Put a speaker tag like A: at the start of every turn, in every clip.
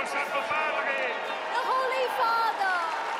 A: Holy Father!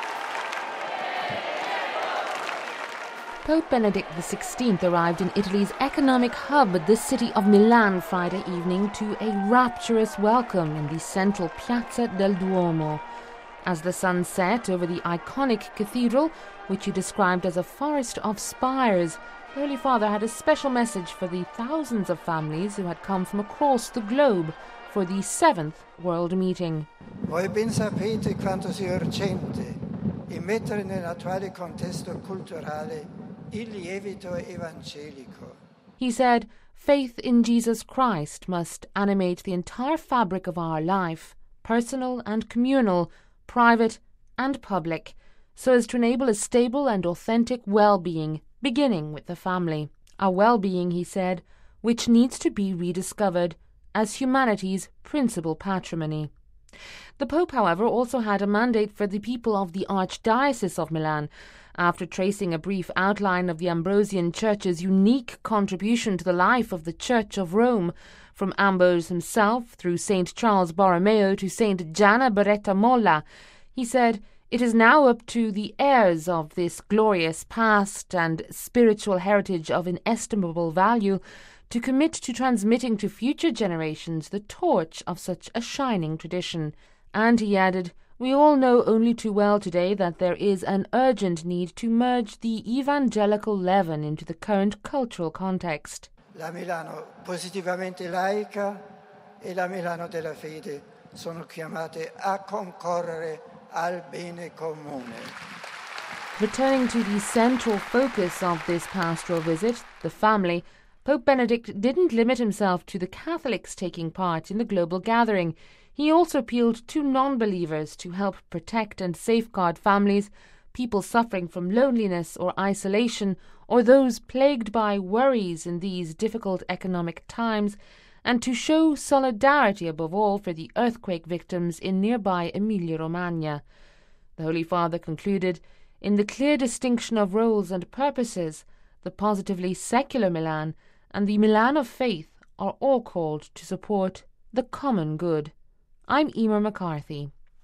B: Pope Benedict XVI arrived in Italy's economic hub, the city of Milan, Friday evening to a rapturous welcome in the central Piazza del Duomo. As the sun set over the iconic cathedral, which he described as a forest of spires, the Holy Father had a special message for the thousands of families who had come from across the globe for the 7th World Meeting.
C: Voi ben sapete quanto sia urgente immettere nell'attuale contesto culturale il lievito evangelico.
B: He said, faith in Jesus Christ must animate the entire fabric of our life, personal and communal, private and public, so as to enable a stable and authentic well-being, beginning with the family. A well-being, he said, which needs to be rediscovered as humanity's principal patrimony. The Pope, however, also had a mandate for the people of the Archdiocese of Milan. After tracing a brief outline of the Ambrosian Church's unique contribution to the life of the Church of Rome, from Ambrose himself through St. Charles Borromeo to St. Gianna Beretta Molla, he said, "It is now up to the heirs of this glorious past and spiritual heritage of inestimable value to commit to transmitting to future generations the torch of such a shining tradition." And he added, "We all know only too well today that there is an urgent need to merge the evangelical leaven into the current cultural context."
C: La Milano positivamente laica e la Milano della fede sono chiamate a concorrere al bene comune.
B: Returning to the central focus of this pastoral visit, the family, Pope Benedict didn't limit himself to the Catholics taking part in the global gathering. He also appealed to non-believers to help protect and safeguard families, people suffering from loneliness or isolation, or those plagued by worries in these difficult economic times, and to show solidarity above all for the earthquake victims in nearby Emilia-Romagna. The Holy Father concluded, "In the clear distinction of roles and purposes, the positively secular Milan and the Milan of faith are all called to support the common good." I'm Emer McCarthy.